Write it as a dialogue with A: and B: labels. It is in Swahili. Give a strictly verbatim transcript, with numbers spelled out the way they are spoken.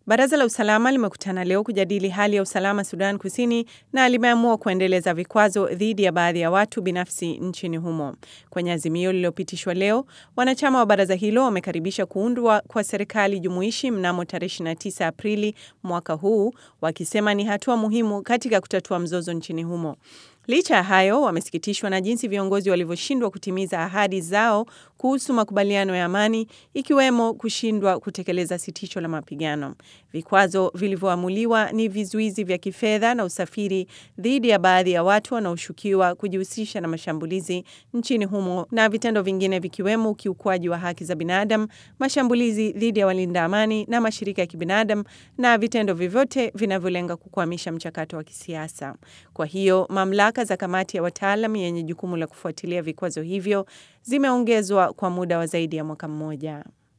A: Baraza la usalama limekutana leo kujadili hali ya usalama Sudan Kusini na limeamua kuendeleza vikwazo dhidi ya baadhi ya watu binafsi nchini humo. Kwenye azimio lililopitishwa leo, wanachama wa baraza hilo wamekaribisha kuundwa kwa serikali jumuishi mnamo tarehe ishirini na tisa Aprili mwaka huu, wakisema ni hatua muhimu katika kutatua mzozo nchini humo. Licha ya hayo, wamesikitishwa na jinsi viongozi walivyoshindwa kutimiza ahadi zao kuhusu makubaliano ya amani, ikiwemo kushindwa kutekeleza sitisho la mapigano. Vikwazo vilivyoamuliwa ni vizuizi vya kifedha na usafiri dhidi ya baadhi ya watu wanaoshukiwa kujihusisha na mashambulizi nchini humo, na vitendo vingine vikiwemo ukiukwaji wa haki za binadamu, mashambulizi dhidi ya walinda amani na mashirika ya kibinadamu, na vitendo vyovyote vinavyolenga kukwamisha mchakato wa kisiasa. Kwa hiyo, mamlaka za kamati ya wataalam yenye jukumu la kufuatilia vikwazo hivyo zimeongezwa kwa muda wa zaidi ya mwaka mmoja.